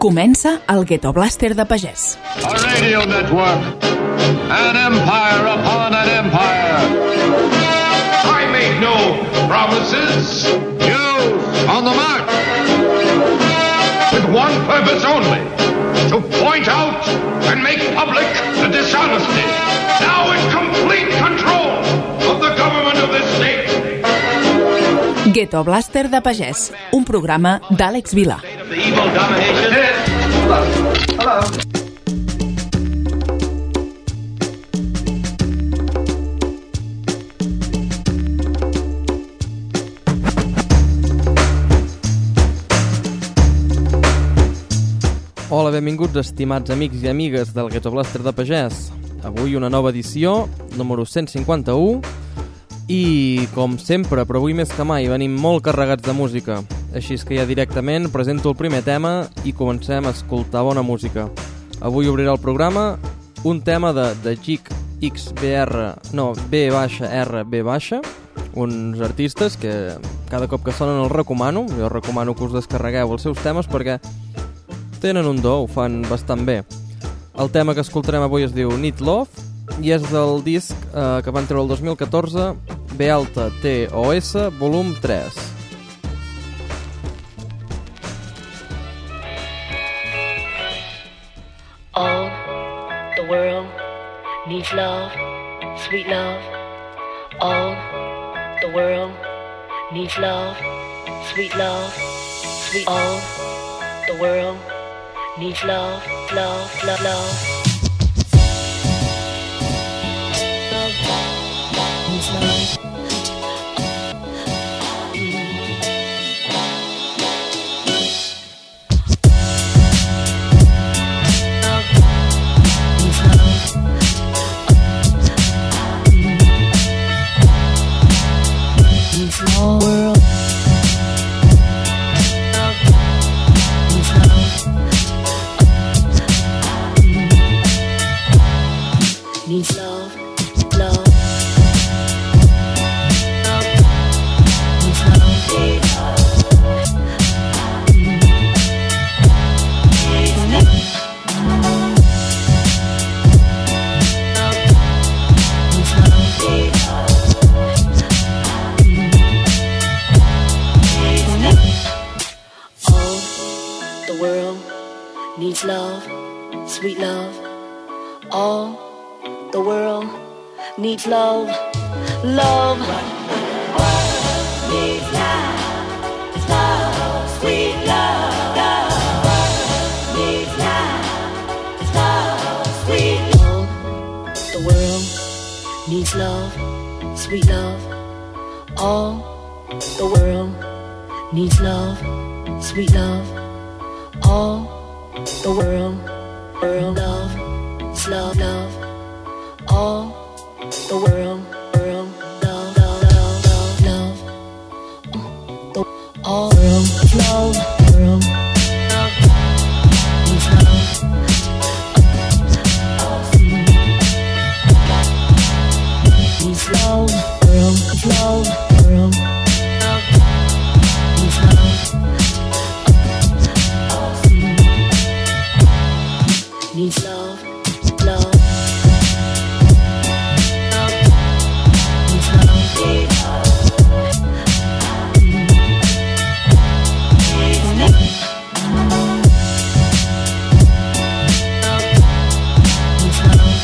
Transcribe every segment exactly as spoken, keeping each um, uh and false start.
Comença el Ghetto Blaster de Pagès. A radio network. An empire upon an empire. I make no promises. You on the mark. With one purpose only. To point out and make public the dishonesty. Now in complete control of the government of this state. Ghetto Blaster de Pagès, un programa d'Àlex Vilà. Hola, benvinguts, estimats amics i amigues del Ghetto Blaster de Pagès. Avui una nova edició, número cent cinquanta-u, i com sempre, però avui més que mai, venim molt carregats de música. Així és que ja directament presento el primer tema i comencem a escoltar bona música. Avui obrirà el programa un tema de, de Jig X B R, no, B R B, uns artistes que cada cop que sonen els recomano. Jo recomano que us descarregueu els seus temes perquè tenen un do, ho fan bastant bé. El tema que escoltarem avui es diu Need Love i és del disc eh, que van treure el dos mil catorze, B alta T O S, volum tres. All the world needs love, sweet love. All the world needs love, sweet love, sweet. All the world needs love, love, love, love. Needs love. All world needs love, love, needs needs love, sweet love. All the world needs love, love. Needs love, love, sweet love, love. Needs love, love, sweet love. The world needs love, sweet love. All the world needs love, sweet love. All the world, world, love, love, love. All the world, world, love, love, love, love, love. The all world, love, world, needs love. Needs love, world, love, world, needs love. Needs love, love. Needs love, needs love. Needs love, needs love.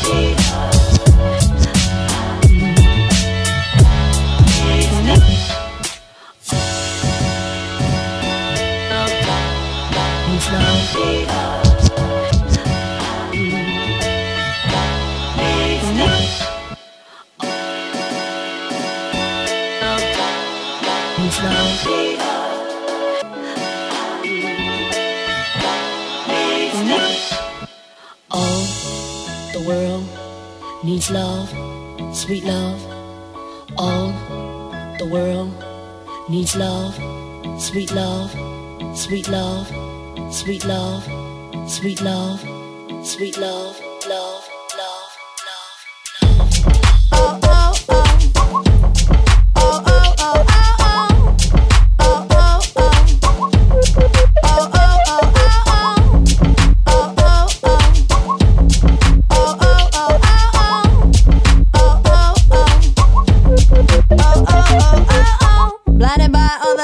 All the world needs love, sweet love. All the world needs love, sweet love, sweet love, sweet love, sweet love, sweet love, love, love, love, love. Oh, oh, oh. Oh, oh, oh, oh, oh. Oh, oh, oh. Oh, oh, oh, oh, oh.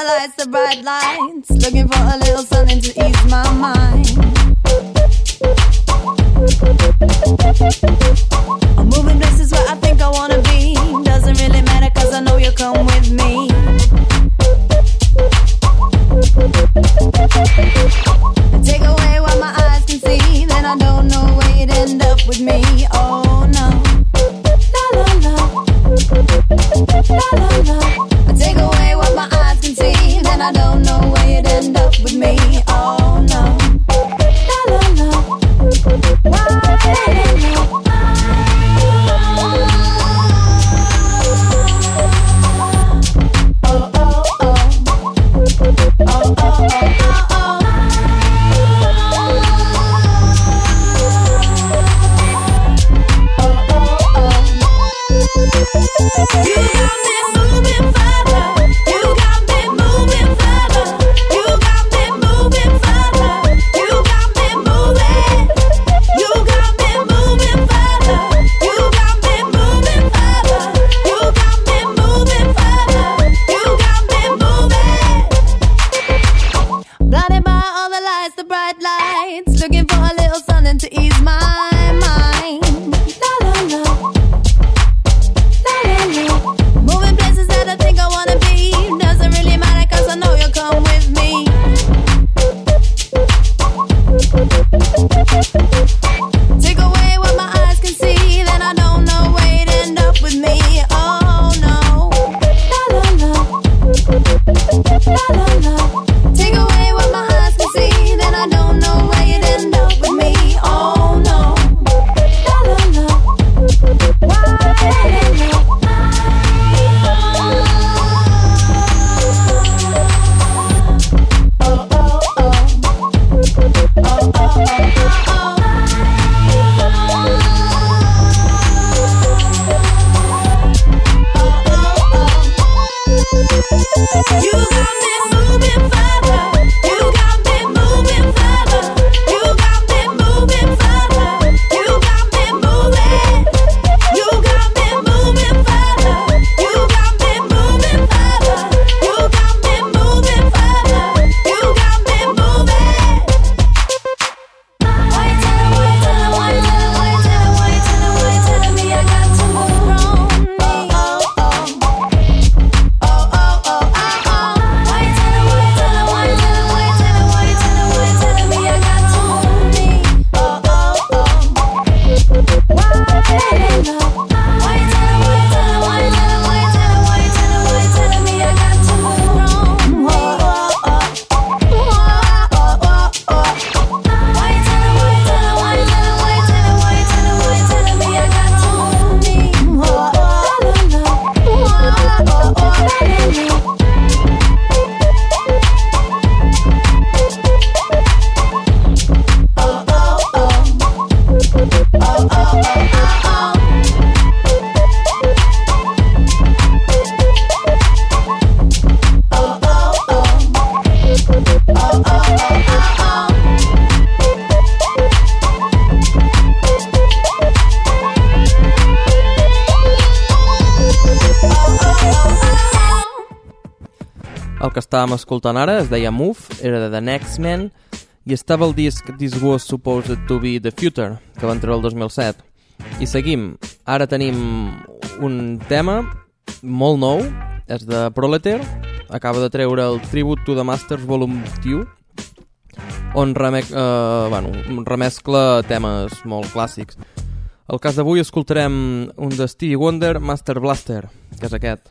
lights, the bright lights, looking for a little something to ease my mind. I'm moving places where I think I wanna be. Doesn't really matter cause I know you'll come with me. And take away what my eyes can see, then I don't know where you'd end up with me. Oh no. La la la. La la la. And take away what my eyes can see, then I don't know where you'd end up with me. Oh no. La la la. Why la la la. El que estàvem escoltant ara es deia Move, era de The Next Man i estava el disc This Was Supposed to Be The Future, que van treure el dos mil set. I seguim. Ara tenim un tema molt nou, és de Proleter, acaba de treure el Tribute to the Masters Volume dos, on reme eh, bueno, remescla temes molt clàssics. El cas d'avui escoltarem un de Stevie Wonder, Master Blaster, que és aquest.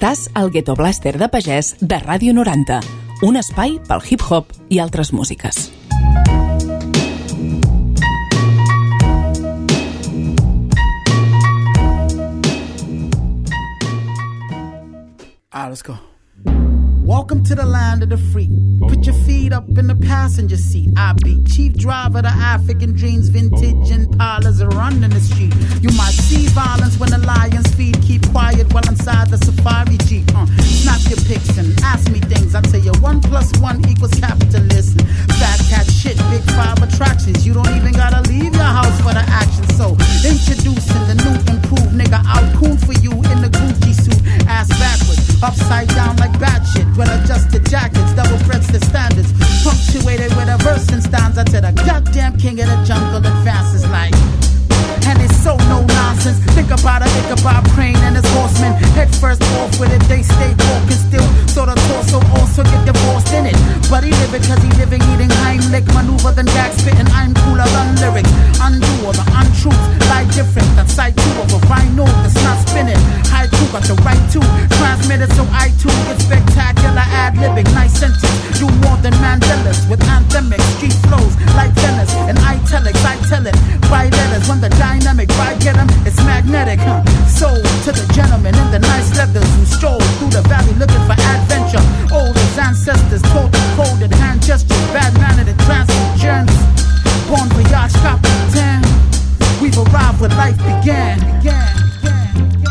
Estàs al Ghetto Blaster de Pagès de Ràdio noranta, un espai pel hip-hop i altres músiques. All right, let's go. Welcome to the land of the free. Put your feet up in the passenger seat. I be chief driver of the African dreams. Vintage Impalas are running the street. You might see violence when the lions feed. Keep quiet while inside the safari jeep. Uh, snap your pics and ask me things. I tell you one plus one equals capitalism. Fat cat shit, big five attractions. You don't even gotta leave your house for the action. So introducing the new improved nigga out cool for you in the Gucci suit. Ass backwards, upside down like bad shit. Well-adjusted jackets, double breasted standards, punctuated with a verse and stanza to the goddamn king of the jungle advances like. And it's so no nonsense. Think about a Ichabod Crane and his horsemen. Head first off with it, they stay walking still. So the torso also get divorced in it. But he live it cause he living, eating Heimlich. Maneuver than gag spitting, I'm cooler than lyrics. Undo all the untruths, lie different than side two of a vinyl that's not spinning. Haiku got the right to transmit it so I too get spectacular ad-libbing. Nice sentence, do more than Mandela's with anthemic street flows like Venice and italics. I tell it by letters when the dynamic vibe get 'em, it's magnetic, huh? Sold to the gentlemen in the nice leathers who stroll through the valley looking for adventure. Old as ancestors taught the coded hand gestures, bad mannered and transient journeys. Bon voyage, Captain. We've arrived where life began. began, began, began.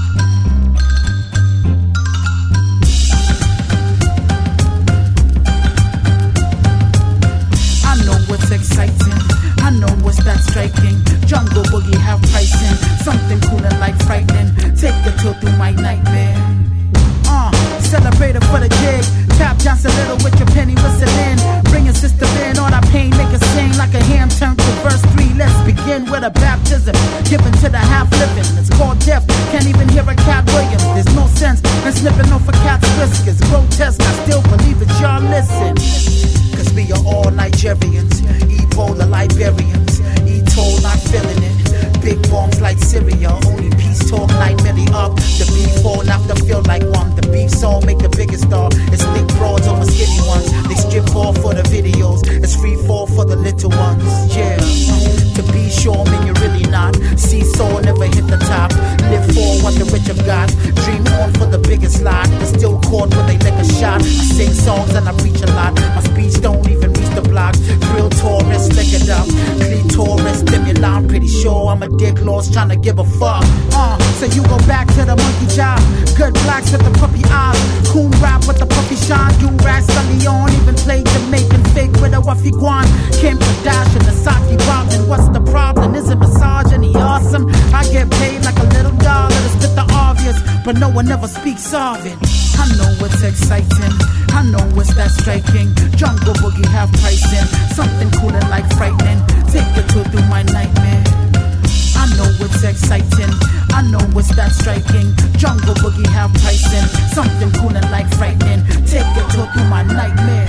I know what's exciting. I know what's that striking. Jungle boogie have pricing. Something cool and like frightening. Take the tour through my nightmare. Uh, celebrate it for the jig. Tap Johnson Little with your penny whistling. Bring your sister in, all that pain, make her sing like a ham turned to verse three. Let's begin with a baptism given to the half living. It's called death, can't even hear a Cat Williams. There's no sense in snipping off a cat's whiskers. Grotesque, I still believe it, y'all listen. Cause we are all Nigerians, Ebola Liberians, E-toll not feeling it. Big bombs like Syria, only peace talk night milli up. The beef all after feel like one. The beef song make the biggest star. It's thick broads over skinny ones. They strip off for the videos. It's free fall for the little ones. Yeah, to be sure, man, you're really not. Seesaw never hit the top. Live for what the rich have got. Dream on for the biggest lot. They're still caught when they lick a shot. I sing songs and I preach a lot. My speech don't even reach the block. Real tourists, lick it up. Clitoris, stimulant, pretty sure I'm a dick lost trying to give a fuck. Uh, so you go back to the monkey job. Good blacks with the puppy eyes. Coon rap with the puppy shine. You rat Sully on. Even play Jamaican fake with a Wuffy Guan. Kim Kardashian, the Saki Robin. What's the problem? Is it misogyny awesome? I get paid like a little dollar to spit the obvious, but no one ever speaks of it. I know what's exciting. I know what's that striking. Jungle boogie have pricing. Something cool and like frightening. Take a tour through my nightmare. I know what's exciting. I know what's that striking. Jungle boogie have pricing. Something cool and like frightening. Take a tour through my nightmare.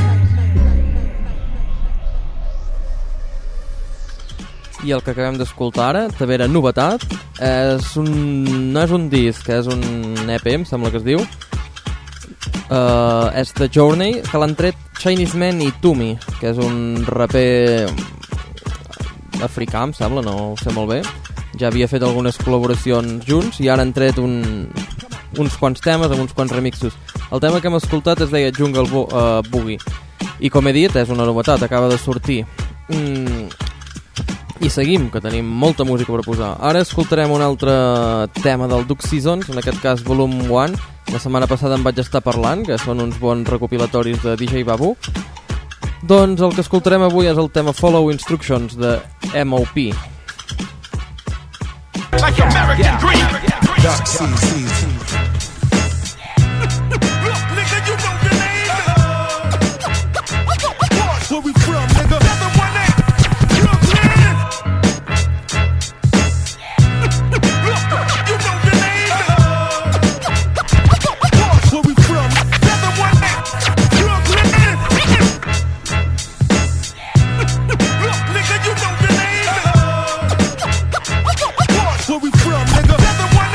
I el que acabem d'escoltar ara, també era novetat, és un, no és un disc, és un E P, em sembla que es diu. Uh, és The Journey, que l'han tret Chinese Man i Tumi, que és un raper africà, em sembla, no ho sé molt bé. Ja havia fet algunes col·laboracions junts i ara han tret un, uns quants temes amb uns quants remixos. El tema que hem escoltat es deia Jungle Bo uh, Boogie i, com he dit, és una novetat, acaba de sortir. Mm, i seguim, que tenim molta música per posar. Ara escoltarem un altre tema del Duke Seasons, en aquest cas Volume one. La setmana passada en vaig estar parlant, que són uns bons recopilatoris de D J Babu. Doncs el que escoltarem avui és el tema Follow Instructions de M O P. Like American Dream. Duck Seasons. Nigga, you know your name. Where we from, nigga? seven one eight. Brooklyn. You know your name. Where we from? seven one eight. Brooklyn. Nigga, you know your name. Where we from, nigga? seven one eight.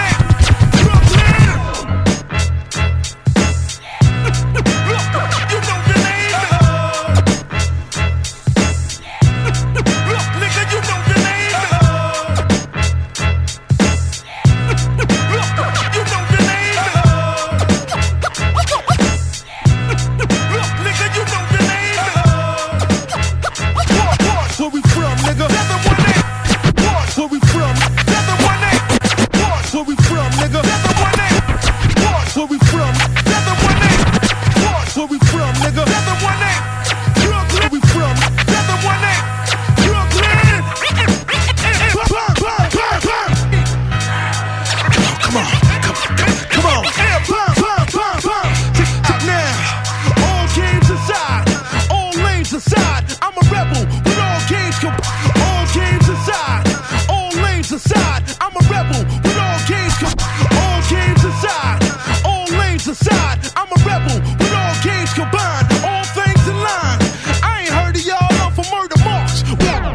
Come on, come on, come on, come on. Yeah, bum, bum, bum, bum. Now, all games aside, all lanes aside, I'm a rebel with all games com- all games aside, all lanes aside, I'm a rebel with all games com- all games aside, all lanes aside, I'm a rebel with all games combined, all things in line. I ain't heard of y'all off for murder marks.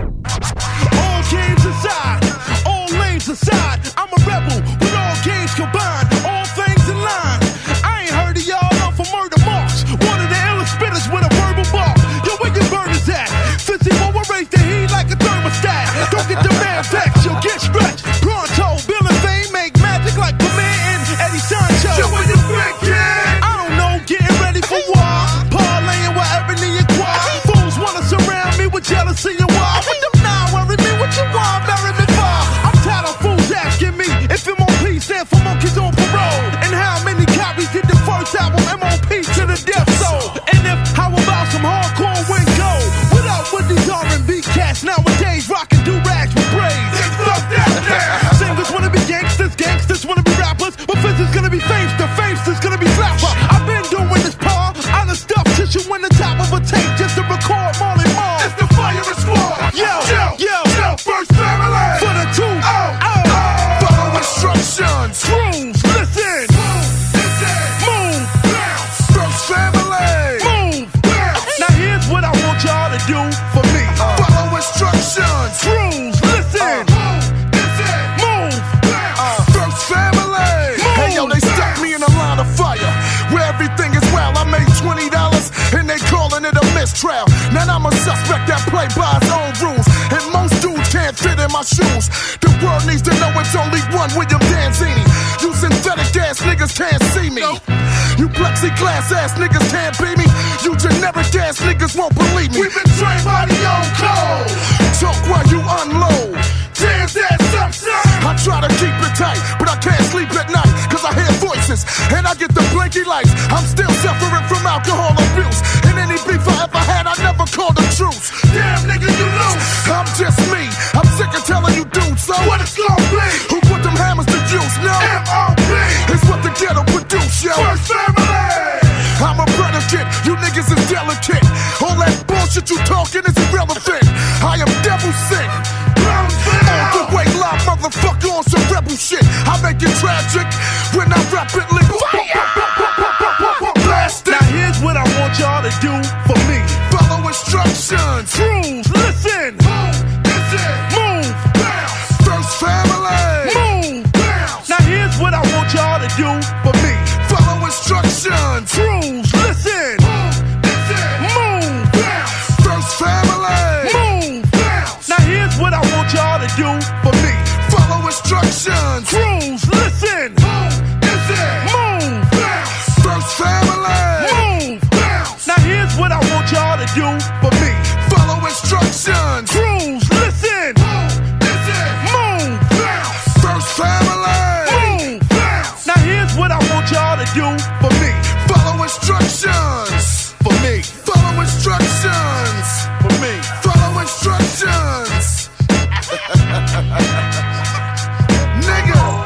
All games aside, all lanes aside, I'm a rebel with all games combined, all things in line. I ain't heard of y'all off for murder marks. One of the illest spitters with a verbal bar. Yo, where your burners at? Fizzy will raise the heat like a thermostat. Don't get the man vexed, you'll get stretched. Pronto, Bill and Fame make magic like Premier and Eddie Sancho. Yo, where you thinking? I don't know, getting ready for war. Parlaying with Ebony and Quad. Fools wanna surround me with jealousy and war. But them now worry me, what you want, marry me for? I'm tired of fools asking me if M O P stand for monkeys on parole. And how many copies did the first album M O P to the death soul? And if, how about some hardcore win gold? What up with these R and B cats nowadays rocking do-rags with braids? Fuck that now. Singers wanna be gangsters, gangsters wanna be rappers, but Fizz is gonna be famester, famesters gonna be slapper. I've been doing this par, out of stuff tissue in the top of a tape just to record Marley Marl. It's the fire and squad. Yo, yo, yo, yo, first family. For the two, oh, oh, oh. Follow instructions. Cruise, listen. Move, listen. Move, bounce. First family. Move, bounce. Now here's what I want y'all to do for me. Uh, Follow instructions. Cruise, listen. Uh, move, listen. Move, bounce. Uh, First family. Move. Hey yo, they stuck me in a line of fire where everything is well. I made twenty dollars and they calling it a mistrial. Now I'm a suspect that play by his own rules, and most dudes can't fit in my shoes. The world needs to know it's only one William Danzini. You synthetic ass niggas can't see me. You plexiglass ass niggas can't be me. You generic ass niggas won't believe me. We've been trained by the old code. Talk while you unload. Damn, that's up, son. I try to keep it tight, but I can't sleep at night, cause I hear voices and I get the blinky lights. I'm still suffering from alcohol abuse, and any beef I ever had, I never called a truce. Damn, nigga, you lose. I'm just me. I'm sick of telling you dudes, so what it's gonna be? Who put them hammers to use? No, M O P is what the ghetto produce, yo. First family. I'm a predicate, you niggas is delicate. All that bullshit you talking is irrelevant. I am devil sick. All the way live, motherfucker, on some rebel shit. I make it tragic when I rapidly blast it. Now here's what I want y'all to do for me. Follow instructions. Cruise, listen. Move, listen. Move, bounce. First family. Move, bounce. Now here's what I want y'all to do for me. Follow instructions. Cruise, listen. Move, listen. Move, bounce. First family. Move, bounce. Now here's what I want y'all to do for me. Follow instructions. Cruise, listen. Move, listen. Move, bounce. First family. Move, bounce. Now here's what I want y'all to do for me. Follow instructions. Cruise, listen. Move, listen. Move, bounce. First family. Move, bounce. Now here's what I want y'all to do for me. Follow instructions. For me. Follow instructions. For me. Follow instructions. Nigga.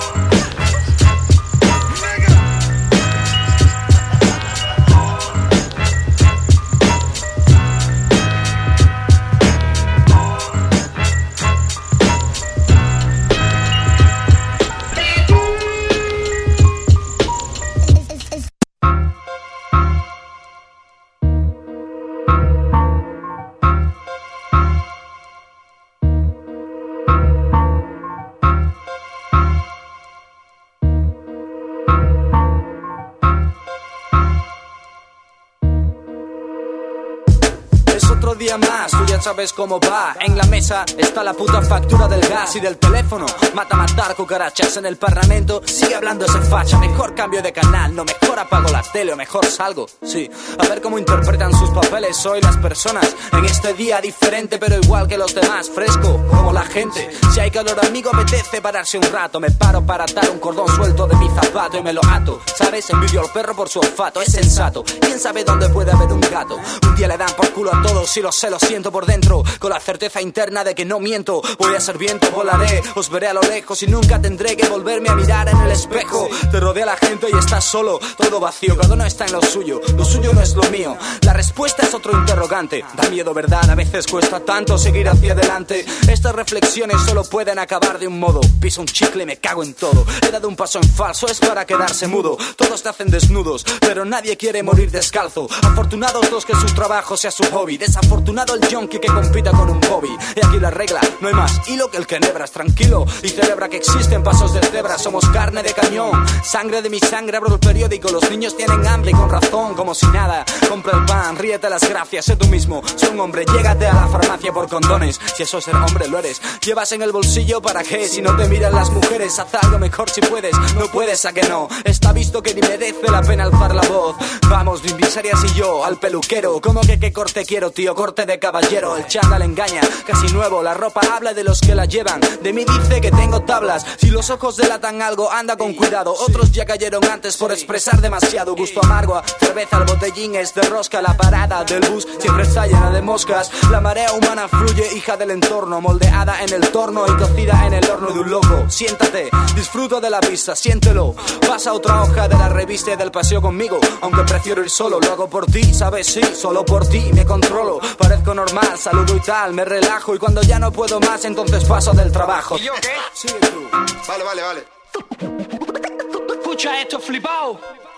Día más, tú ya sabes cómo va. En la mesa está la puta factura del gas y del teléfono. Mata matar cucarachas en el parlamento. Sigue hablando ese facha. Mejor cambio de canal, no mejor apago la tele o mejor salgo. Sí, a ver cómo interpretan sus papeles hoy las personas en este día diferente pero igual que los demás. Fresco como la gente. Si hay calor amigo apetece pararse un rato. Me paro para atar un cordón suelto de mi zapato y me lo ato. ¿Sabes? Envidio al perro por su olfato. Es sensato. ¿Quién sabe dónde puede haber un gato? Un día le dan por culo a todos y los lo sé, lo siento por dentro, con la certeza interna de que no miento. Voy a ser viento, volaré, os veré a lo lejos y nunca tendré que volverme a mirar en el espejo. Te rodea la gente y estás solo, todo vacío, cada uno está en lo suyo, lo suyo no es lo mío. La respuesta es otro interrogante. Da miedo, ¿verdad? A veces cuesta tanto seguir hacia adelante. Estas reflexiones solo pueden acabar de un modo. Piso un chicle y me cago en todo. He dado un paso en falso, es para quedarse mudo. Todos te hacen desnudos, pero nadie quiere morir descalzo. Afortunados los que su trabajo sea su hobby. Desafortunado el junkie que compita con un hobby. Y aquí la regla, no hay más hilo que el que enhebras. Tranquilo y celebra que existen pasos de cebra. Somos carne de cañón, sangre de mi sangre. Abro el periódico, los niños tienen hambre y con razón, como si nada. Compra el pan, ríete las gracias, sé tú mismo. Sé un hombre, llégate a la farmacia por condones. Si eso es ser hombre, lo eres. Llevas en el bolsillo para qué, si no te miran las mujeres. Haz algo mejor si puedes, no puedes, a que no. Está visto que ni merece la pena alzar la voz. Vamos, Bimbisarias y yo, al peluquero. ¿Cómo que qué corte quiero, tío? Corte de caballero. El chándal engaña, casi nuevo. La ropa habla de los que la llevan. De mí dice que tengo tablas. Si los ojos delatan algo, anda con cuidado. Otros ya cayeron antes por expresar demasiado. Gusto amargo a cerveza, el botellín es de rosca. La parada del bus siempre está llena de moscas. La marea humana fluye, hija del entorno, moldeada en el torno y cocida en el horno de un loco. Siéntate, disfruta de la vista, siéntelo. Pasa otra hoja de la revista y del paseo conmigo. Aunque prefiero ir solo, lo hago por ti, ¿sabes? Sí, solo por ti, me controlo. Parezco normal, saludo y tal, me relajo. Y cuando ya no puedo más, entonces paso del trabajo. ¿Y yo qué? Sigue tú. Vale, vale, vale. Escucha esto, flipao.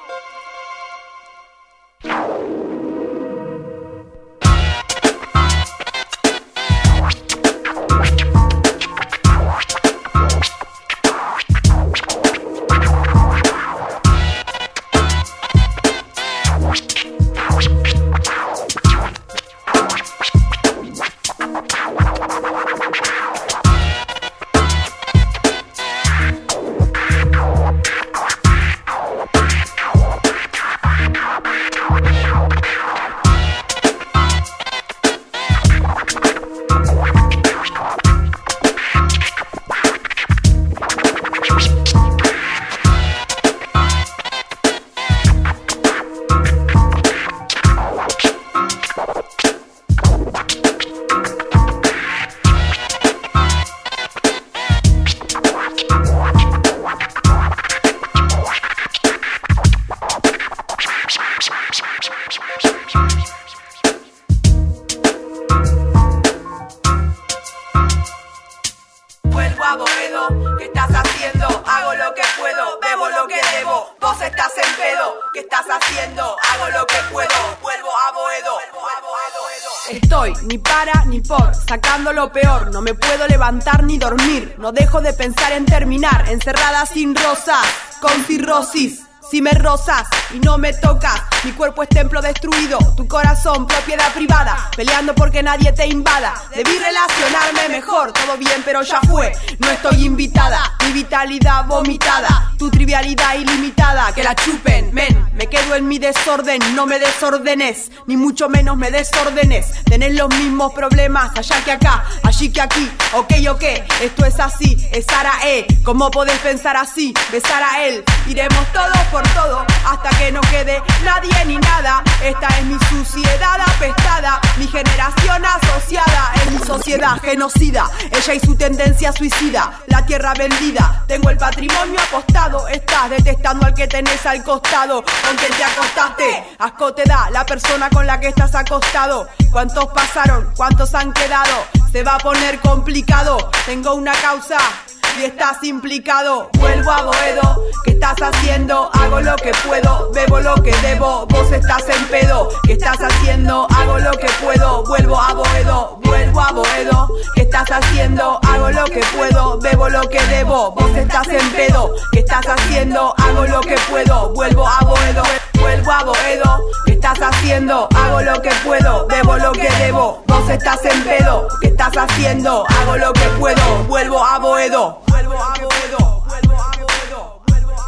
Lo peor, no me puedo levantar ni dormir. No dejo de pensar en terminar encerrada sin rosas, con cirrosis. Si me rozas y no me tocas, mi cuerpo es templo destruido, tu corazón propiedad privada, peleando porque nadie te invada. Debí relacionarme mejor, todo bien pero ya fue, no estoy invitada. Mi vitalidad vomitada, tu trivialidad ilimitada. Que la chupen, men, me quedo en mi desorden. No me desordenes, ni mucho menos me desordenes. Tenés los mismos problemas allá que acá, allí que aquí. Ok, ok, esto es así, es Sara E. ¿Cómo podés pensar así? Besar a él, iremos todos por todo hasta que no quede nadie ni nada. Esta es mi suciedad apestada, mi generación asociada en mi sociedad genocida. Ella y su tendencia suicida, la tierra vendida. Tengo el patrimonio apostado, estás detestando al que tenés al costado. Con quien te acostaste, asco te da la persona con la que estás acostado. ¿Cuántos pasaron? ¿Cuántos han quedado? Se va a poner complicado. Tengo una causa y estás implicado. Vuelvo a Boedo, ¿qué estás haciendo? Hago lo que puedo, bebo lo que debo. Vos estás en pedo, ¿qué estás haciendo? Hago lo que puedo, vuelvo a Boedo. Vuelvo a Boedo, ¿qué estás haciendo? Hago lo que puedo, bebo lo que debo. Vos estás en pedo, ¿qué estás haciendo? Hago lo que puedo, vuelvo a Boedo. Vuelvo a Boedo, ¿qué estás haciendo? Hago lo que puedo, bebo lo que debo. Vos estás en pedo, ¿qué estás haciendo? Hago lo que puedo, vuelvo a Boedo. Vuelvo a Boedo, vuelvo a Boedo, vuelvo a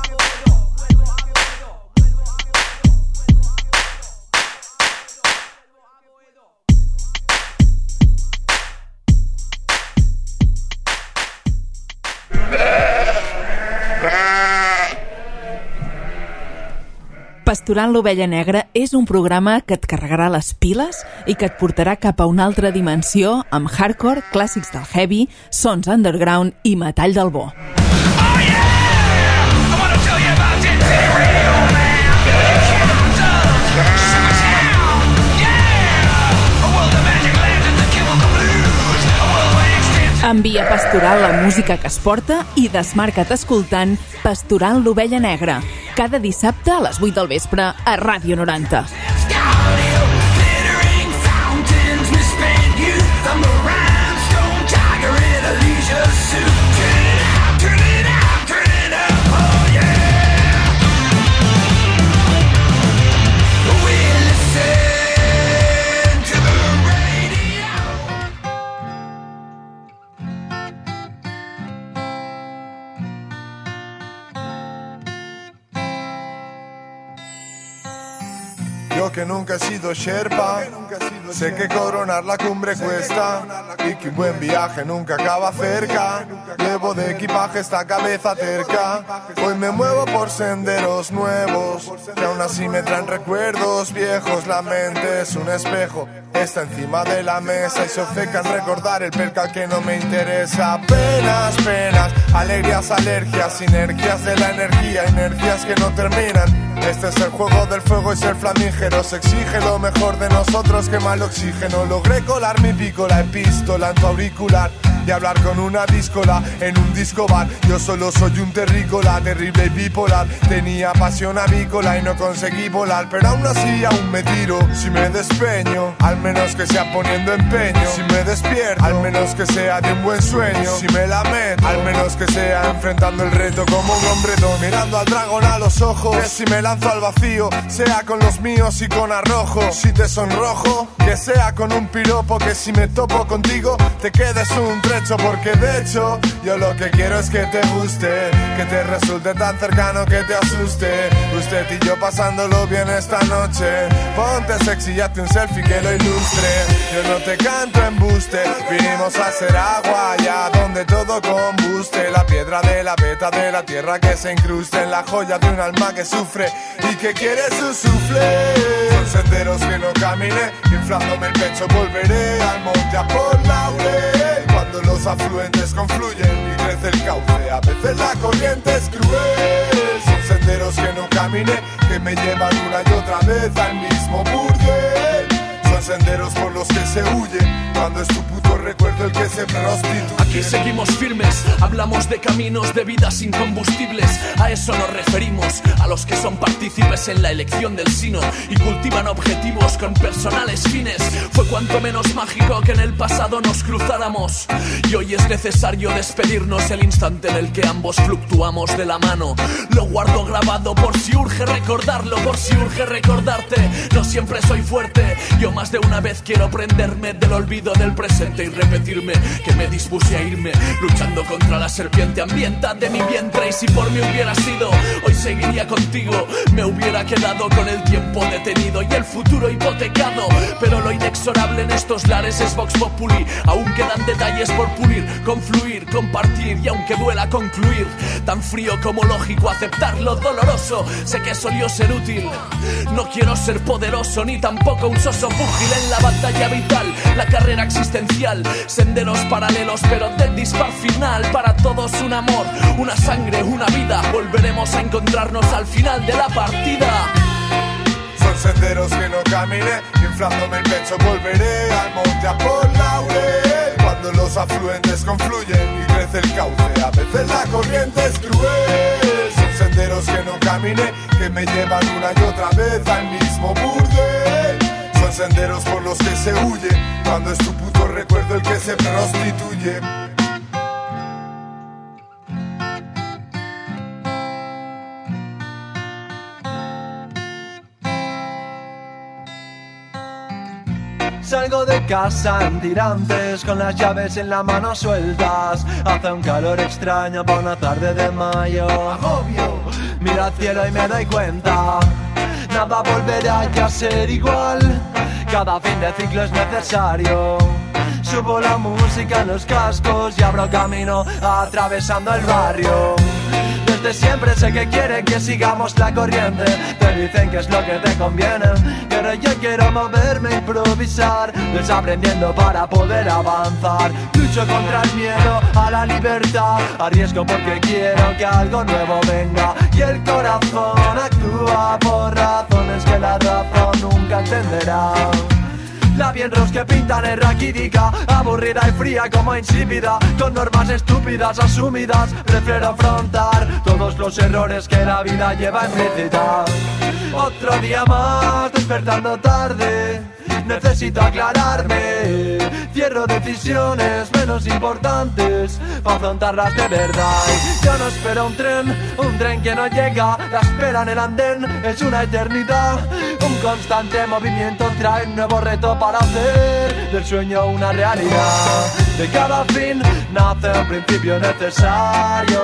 Pasturant l'ovella negra és un programa que et carregarà les piles i que et portarà cap a una altra dimensió amb hardcore, clàssics del heavy, sons underground i metall del bo. Envia Pastoral la música que es porta i desmarca't escoltant Pasturant l'ovella negra, cada dissabte a les vuit del vespre a Ràdio noranta. Yo que nunca he sido Sherpa, sé que coronar la cumbre cuesta y que un buen viaje nunca acaba cerca. Llevo de equipaje esta cabeza terca, hoy me muevo por senderos nuevos que aún así me traen recuerdos viejos. La mente es un espejo, está encima de la mesa y se obceca en recordar el percal que no me interesa. Penas, penas, alegrías, alergias, sinergias de la energía, inercias que no terminan. Este es el juego del fuego y ser flamígero se exige lo mejor de nosotros, que mal oxígeno. Logré colar mi pico, la epístola en tu auricular y hablar con una díscola en un disco bar. Yo solo soy un terrícola, terrible y bipolar. Tenía pasión avícola y no conseguí volar, pero aún así aún me tiro. Si me despeño, al menos que sea poniendo empeño. Si me despierto, al menos que sea de un buen sueño. Si me la meto, al menos que sea enfrentando el reto como un hombre don, mirando al dragón a los ojos. Que si me lanzo al vacío, sea con los míos y con arrojo. Si te sonrojo, que sea con un piropo. Que si me topo contigo, te quedes un trecho. Porque de hecho, yo lo que quiero es que te guste, que te resulte tan cercano que te asuste. Usted y yo pasándolo bien esta noche. Ponte sexy y hazte un selfie que lo ilustre. Yo no te canto embuste, vinimos a hacer agua allá donde todo combuste. La piedra de la veta de la tierra que se incruste en la joya de un alma que sufre y que quiere su soufflé. Son senderos que no caminé, inflándome el pecho volveré al monte a por laurel. Cuando los afluentes confluyen y crece el cauce, a veces la corriente es cruel. Son senderos que no caminé, que me llevan una y otra vez al mismo burdel. Son senderos por los que se huye, cuando es tu puto recuerdo el que se prostituye. Aquí seguimos firmes, hablamos de caminos de vida sin combustibles. A eso nos referimos, a los que son partícipes en la elección del sino y cultivan objetivos con personales fines. Fue cuanto menos mágico que en el pasado nos cruzáramos, y hoy es necesario despedirnos, el instante en el que ambos fluctuamos de la mano. Lo guardo grabado por si urge recordarlo, por si urge recordarte. No siempre soy fuerte, yo más de una vez quiero prenderme del olvido del presente y repetirme que me dispuse a irme, luchando contra la serpiente hambrienta de mi vientre. Y si por mí hubiera sido, hoy seguiría contigo. Me hubiera quedado con el tiempo detenido y el futuro hipotecado, pero lo inexorable en estos lares es Vox Populi. Aún quedan detalles por pulir, confluir, compartir y aunque duela concluir, tan frío como lógico aceptar lo doloroso. Sé que solió ser útil, no quiero ser poderoso ni tampoco un soso púgil en la batalla vital, la carrera existencial. Senderos paralelos pero del dispar final, para todos un amor, una sangre, una vida. Volveremos a encontrarnos al final de la partida. Son senderos que no caminé, inflándome el pecho volveré al monte a por laurel. Cuando los afluentes confluyen y crece el cauce, a veces la corriente es cruel. Son senderos que no caminé, que me llevan una y otra vez al mismo burdel. Son senderos por los que se huye, cuando es tu puto recuerdo el que se prostituye. Salgo de casa en tirantes, con las llaves en la mano sueltas. Hace un calor extraño para una tarde de mayo. Agobio, miro al cielo y me doy cuenta, nada volverá ya a ser igual. Cada fin de ciclo es necesario. Subo la música en los cascos y abro camino atravesando el barrio. Desde de siempre sé que quieren que sigamos la corriente. Te dicen que es lo que te conviene, pero yo quiero moverme, improvisar, desaprendiendo para poder avanzar. Lucho contra el miedo a la libertad, arriesgo porque quiero que algo nuevo venga. Y el corazón actúa por razones que la razón nunca entenderá. La Bienros que pintan es raquídica, aburrida y fría como insípida, con normas estúpidas asumidas. Prefiero afrontar todos los errores que la vida lleva implícita. Otro día más, despertando tarde, necesito aclararme. Cierro decisiones menos importantes para afrontarlas de verdad. Yo no espero un tren, un tren que no llega. La espera en el andén es una eternidad. Un constante movimiento trae un nuevo reto para hacer del sueño una realidad. De cada fin nace un principio necesario.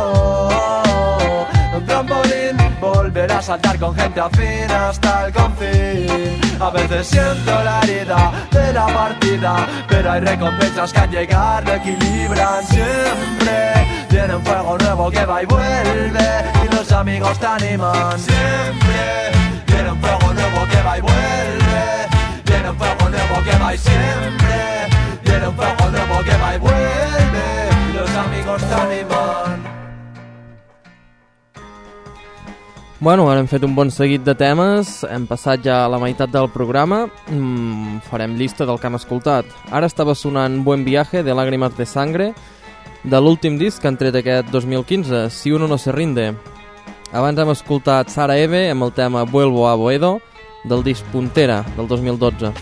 Un trampolín, volver a saltar con gente afín hasta el confín. A veces siento la herida de la partida, pero hay recompensas que al llegar lo equilibran siempre. Tiene un fuego nuevo que va y vuelve, y los amigos te animan siempre. Tiene un fuego nuevo que va y vuelve, tiene un fuego nuevo que va y siempre. Tiene un fuego nuevo que va y vuelve, y los amigos te animan. Bueno, ara hem fet un bon seguit de temes, hem passat ja a la meitat del programa, mm, farem llista del que hem escoltat. Ara estava sonant Buen Viaje, de Lágrimas de Sangre, de l'últim disc que han tret aquest dos mil quinze, Si uno no se rinde. Abans hem escoltat Sara Eve amb el tema Vuelvo a Boedo, del disc Puntera, del dos mil dotze.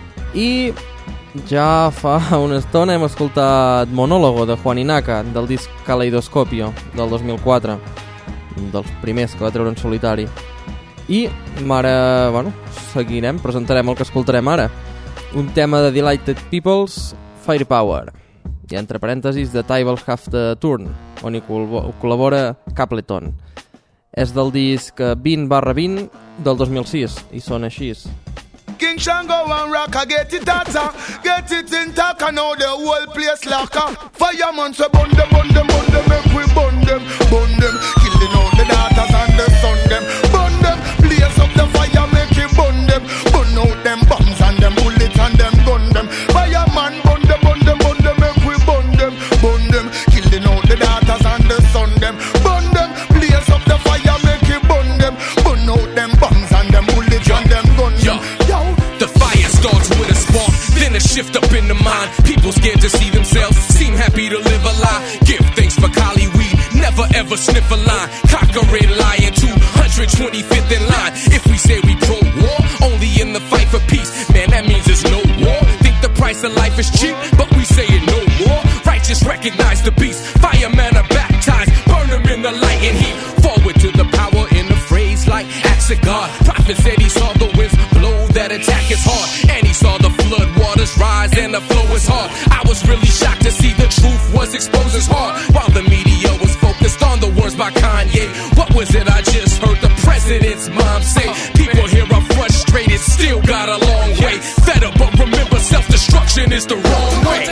I ja fa una estona hem escoltat Monólogo, de Juan Inaca, del disc Caleidoscopio, del dos mil quatre. Dels primers que va treure en solitari. I ara, bueno, seguirem, presentarem el que escoltarem ara. Un tema de Delighted Peoples, Firepower. I entre parèntesis, The Tables Have to Turn, on hi col·labora Capleton. És del disc vint barra vint del dos mil sis, i sona així. King Shango and Rocka, get it tata, get it in taka, now the whole place lacka. Fireman say bun them, bun them, bun them, make we bun them, bun them, killing all the daughters and the son them, bun them, blaze up the fire, make it bun them, bun out them bombs and them bullets and them gun them. Fireman bun them, bun them, bun them, make we bun them, bun them, killing all the daughters and the son them, bun them, blaze up the fire, make it bun them, bun out them bombs and them bullets and them gun them. The fire starts with a spark, then a shift up in the mind. People scared to see themselves, seem happy to live a lie. Give thanks for Cali weed, never ever sniff a line. Conquering lion, two hundred twenty-fifth in line. If we say we pro-war, only in the fight for peace, man, that means there's no war. Think the price of life is cheap, but we say it no more. Righteous recognize the beast, firemen are baptized, burn them in the light and heat. Forward to the power in the phrase like acts of God. Prophet said he saw the winds blow, that attack is hard, and he saw the flood waters rise and the flow is hard. I was really shocked to see the truth was exposed as hard, while the media was focused on the words by Kanye. What was it I just heard the president's mom say? People here are frustrated, still got a long way. Fed up, but remember self-destruction is the wrong way.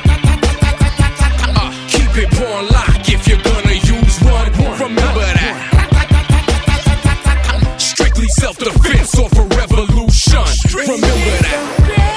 uh, Keep it born lock if you're gonna use one. Remember that. Strictly self-defense or for revolution. Remember that.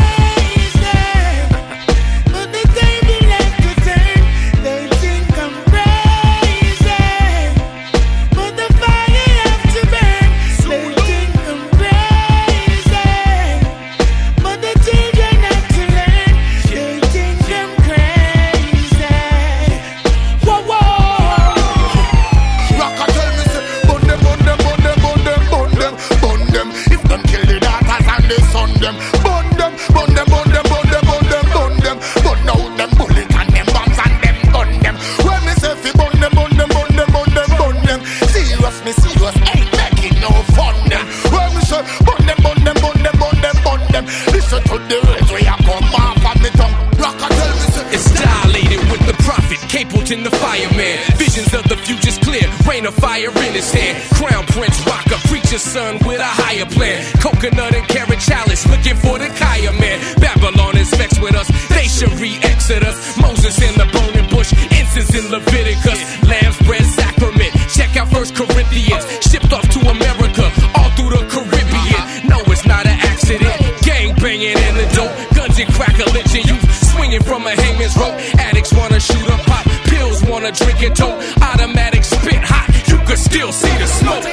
In the fireman, visions of the future's clear, rain of fire in his hand. Crown Prince Rocker, preacher's son with a higher plan. Coconut and carrot chalice, looking for the Kaya man. Babylon is vexed with us, they should re-exit us. Moses in the burning bush, incense in Leviticus. Lamb's bread sacrament, check Corinthians, shipped off to America, all through the Caribbean. No, it's not an accident. Gang banging in the dope, guns and crack a lynching youth, swinging from a hangman's rope. Addicts wanna shoot up pop, pills wanna drink and dope. Automatic spit hot, you could still see the smoke.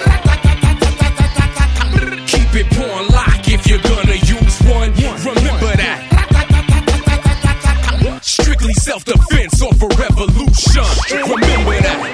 Keep it pouring lock if you're gonna use one. Remember that. Strictly self-defense or for revolution. Remember that.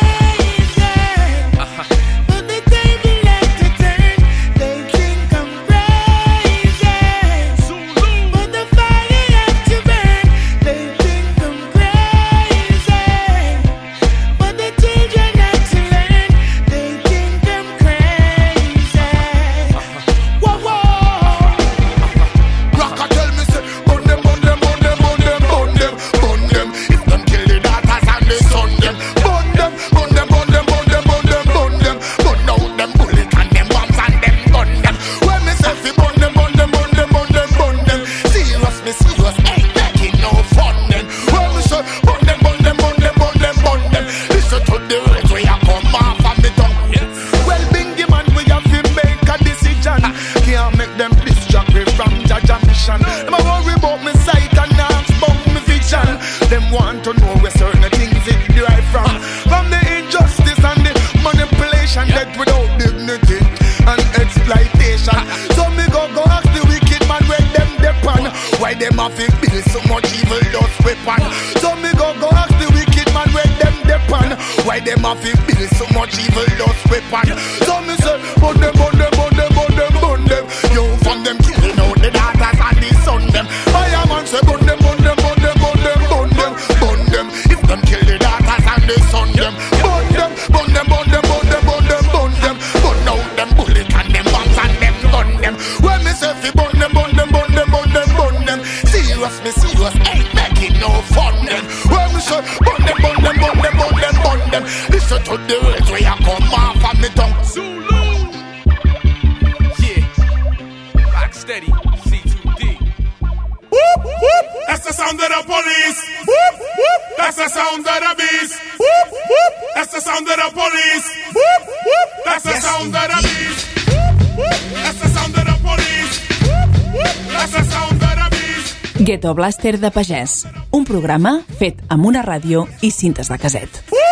Ghetto Blaster de Pagès, un programa fet amb una ràdio i cintes de caset.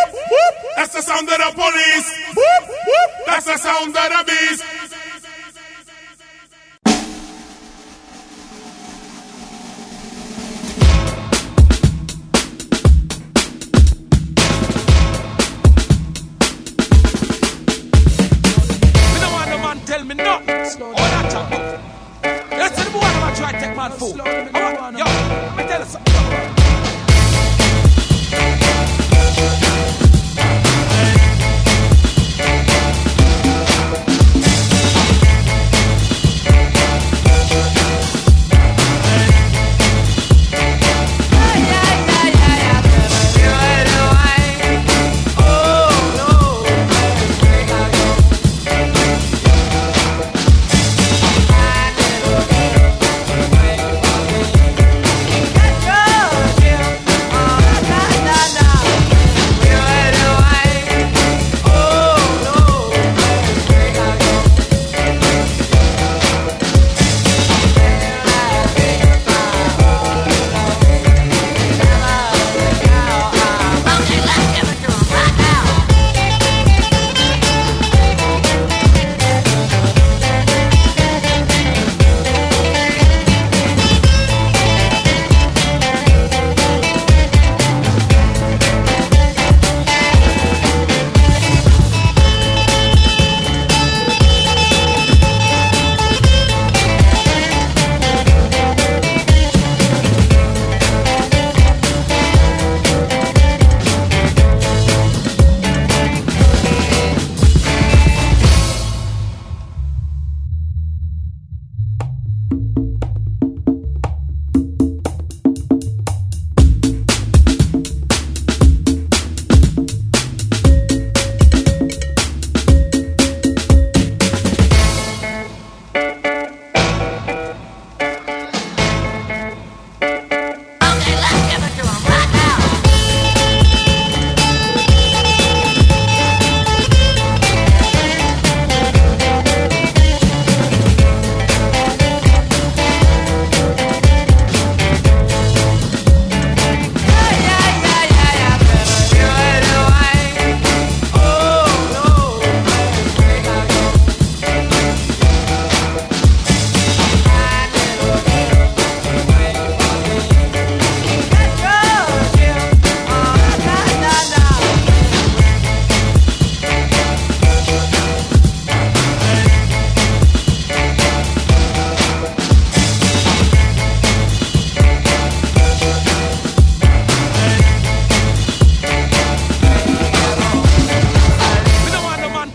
That's the sound of the police. That's the sound of the beast. Me no want no man tell me nothing. All that talk. That's the boy I'm trying to take my food. Yo, let me tell you something. Yeah.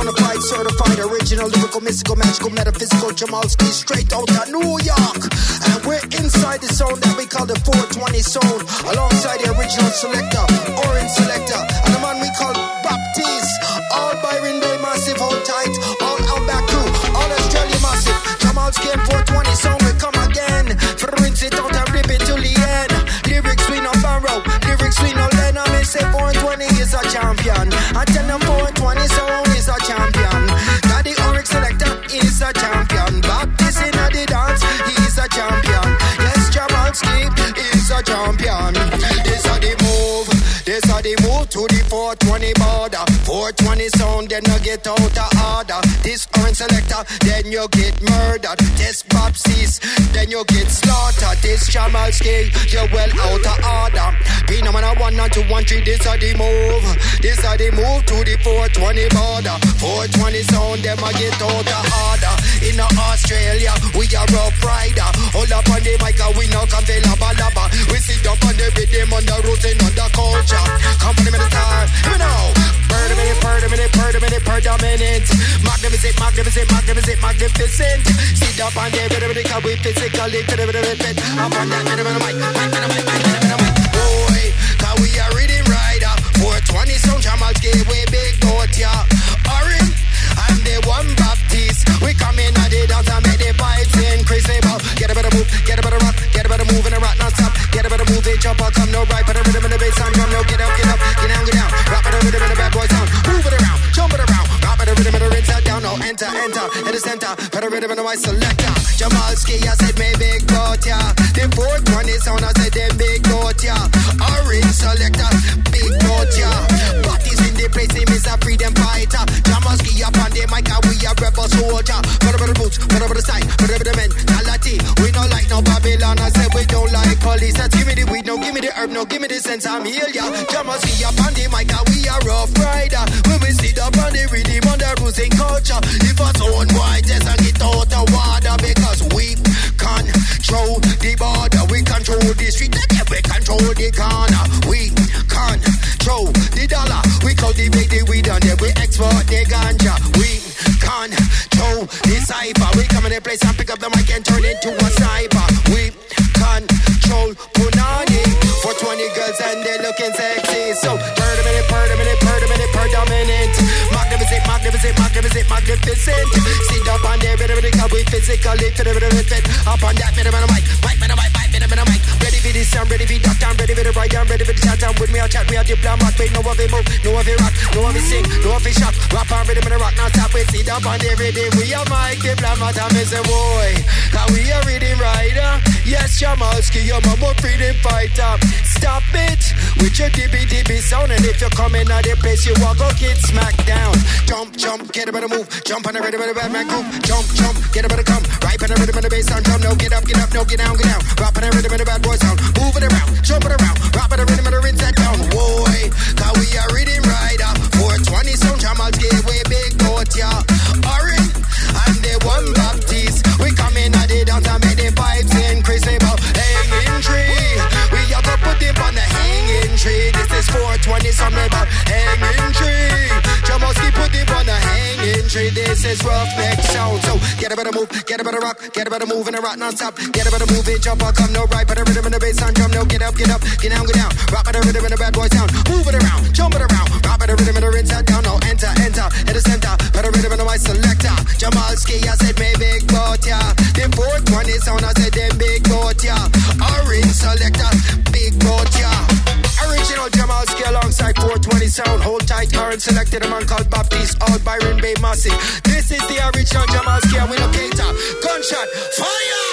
bona fide, certified, original, lyrical, mystical, magical, metaphysical, Jamalski, straight out of New York. And we're inside the zone that we call the four twenty zone, alongside the original selector, Orange Selector, and the man we call Baptiste. All Byron Bay massive, hold tight, all Outback crew, all Australia massive. Jamalski and four twenty zone, we come again. For rinse it out and rip it till the end. Lyrics we no borrow, lyrics we no lend. I may say four twenty is a champion. I tell them four twenty zone is a champion. Daddy Oryx Selector is a champion. Baptist in the dance, he is a champion. Yes, Jamalski is a champion. This are the move, this are the move to the four twenty border. four twenty zone, then you get out of order. This Orange Selector, then you get murdered. This Baptiste, then you get slaughtered. This Jamalski, you're well out of order. Be no man a one and two, one, three, this are the move. This are the move to the four twenty border. four twenty zone, them a get out of order. In Australia, we a rough rider. Hold up on the mic and we no come to laba laba. We sit up on the rhythm on the roots and on the culture. Come for the minute time, here we know. Per the minute, per the minute, per the minute, per the minute. Magnificent, magnificent, magnificent, magnificent. Sit up on the rhythm because we physically fit, fit, fit, fit. Up on that rhythm on the mic, mic, mic, mic, mic, mic, mic. Boy, cause we are rhythm rider. four twenty sound Jamalski, we big goat, yeah. Orange, I'm the one Baptiste. We come in and they dance and make the vibes increase. Get a better move, get a better rock, get a better move in a rock non-stop. Get a better move, it jump up, come no right, but a rhythm in the bass and drum, no get up, get up, get down, get down. Rock with a rhythm in the bad boy sound. Move it around, jump it around. Rock with a rhythm in the rinse out down, no enter, enter, in the center. Put a rhythm in the white selector. Jamalski, I said me big goat, yeah. The four twenty sound, I said them big goat, yeah. Orange Selector, big goat, yeah. Bodies in the place, him is a freedom fighter. Jamalski up on the mic, and we a rebel soldier. Put up the boots, put up the side, put up the mentality. We don't like no Babylon, I said we don't like police. That's give me the weed, no give me the herb, no give me the sense, I'm here, yeah. Jamalski up on the mic, and we a rough rider. When we sit up on the rhythm, on the roots and culture. If us own white, yes, and get out the water. Because we control the border, we control the street, and yeah, we control the corner. We control the dollar, we cultivate the weed, and then we export the ganja. We control the cipher, we come in the place and pick up the mic and turn it to a sniper. We control Punani, for twenty girls and they're looking sexy. So per the minute, per the minute, per the minute, per the minute. Magnificent, magnificent, magnificent, magnificent. Sit up on there, bit of it, we physically fit, fit, fit, fit. Up on that, bit of a mic, mic, bit of mic, mic, bit of a mic. Ready for this sound, ready for that time, ready for the right down, ready for the chat down. With me, I'll chat, we are diplomat. We know of it move, know of it rock, know of it sing, know of it shock. Rap on rhythm and rock, now stop, we sit up on there, ready. We are mic, diplomat, I'm a boy. Cause we are rhythm rider. Yes, Jamalski, you're my more freedom fighter. Stop it with your dibby dibby sound. And if you're coming out the place, you walk, go get smacked down. Jump, jump, get a better move. Jump on the rhythm of the Batman group. Jump, jump, get a better come. Right on the rhythm of the bass sound. Drum, no, get up, get up, no, get down, get down. Rap on the rhythm of the bad boy sound. Move it around, jump it around. Rap on the rhythm of the rinse that down. Boy, cause we are rhythm rider. four twenty sound, Jamalski, way big goat, yeah. Orange, I'm the one Baptiste. We come in and they dance and make the vibes increase. About hanging tree, we have to put them on the hanging tree. This is four twenty, something about hanging tree. Jamalski put them on the hanging tree. This is roughneck sound. So get a better move, get a better rock, get a better move in a rock non-stop. Get a better move, it jump up, come no right, put a rhythm in the bass and drum, no get up, get up, get down, get down. Rock with a rhythm in the bad boy sound. Move it around, jump it around. Rock with a rhythm in the rinse that down, no enter, enter, in the center. Put a rhythm in the white selector. Jamalski, I said me big boat, yeah. The four twenty sound, I said them big boat, yeah. Orange Selector, big boat, yeah. Original Jamalski alongside four twenty sound. Hold tight, current selected a man called Baptiste, all Byron Bay Massey. This is the original Jamalski and we locator. Gunshot, fire!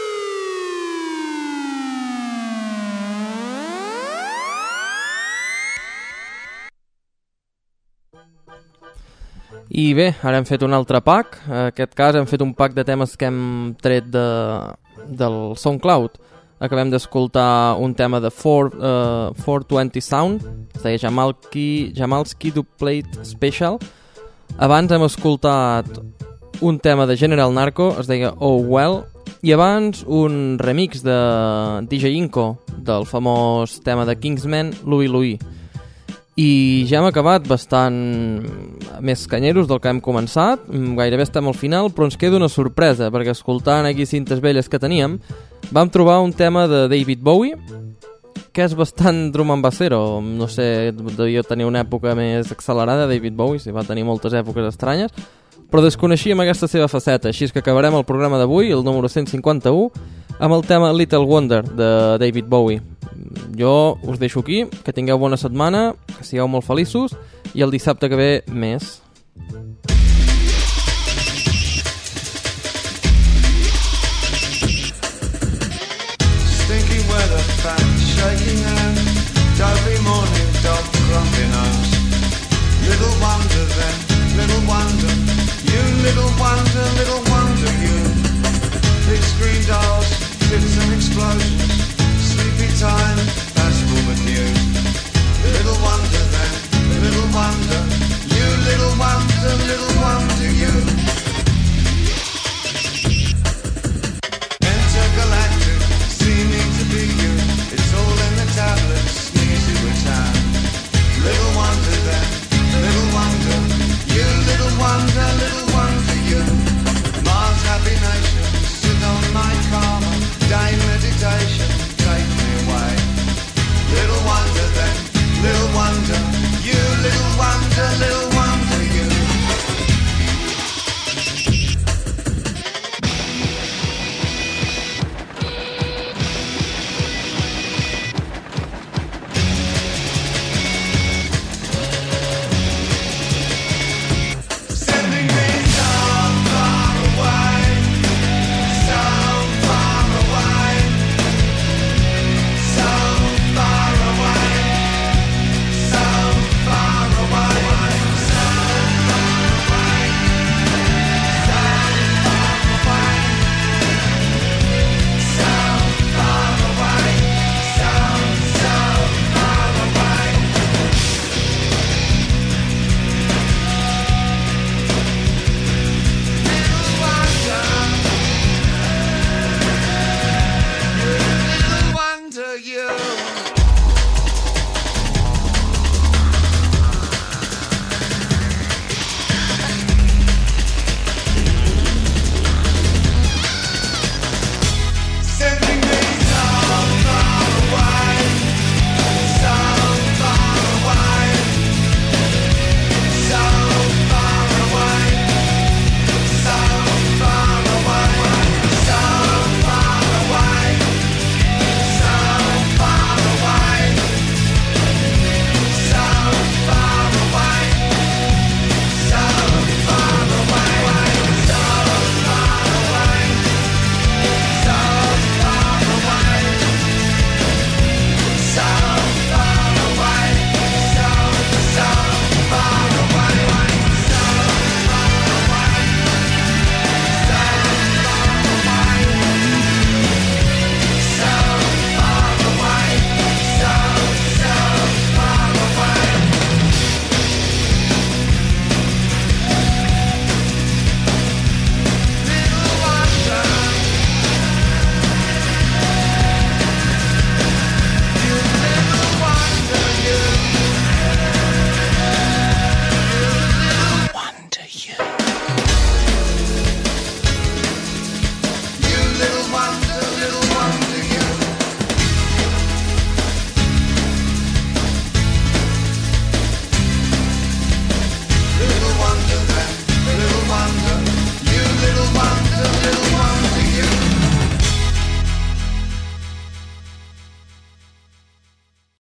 I bé, ara hem fet un altre pack. En aquest cas hem fet un pack de temes que hem tret de, del SoundCloud. Acabem d'escoltar un tema de four twenty Sound, es deia Jamalski, Jamalski Dubplate Special. Abans hem escoltat un tema de General Narco, es deia Oh Well, i abans un remix de D J Inco del famós tema de Kingsman, Louie Louie. I ja hem acabat bastant més canyeros del que hem començat, gairebé estem al final, però ens queda una sorpresa, perquè escoltant aquí cintes velles que teníem, vam trobar un tema de David Bowie, que és bastant drum and bassero, no sé, devia tenir una època més accelerada, David Bowie, si va tenir moltes èpoques estranyes, però desconeixíem aquesta seva faceta, així que acabarem el programa d'avui, el número cent cinquanta-u, amb el tema Little Wonder de David Bowie. Jo us deixo aquí, que tingueu bona setmana, que sigueu molt feliços i el dissabte que ve més. Stinky weather, fat shaking hand, dopey morning dog grumpy nose. Little wonder then, little wonder, you little wonder, little wonder you. Big screen dolls, fits and explosions.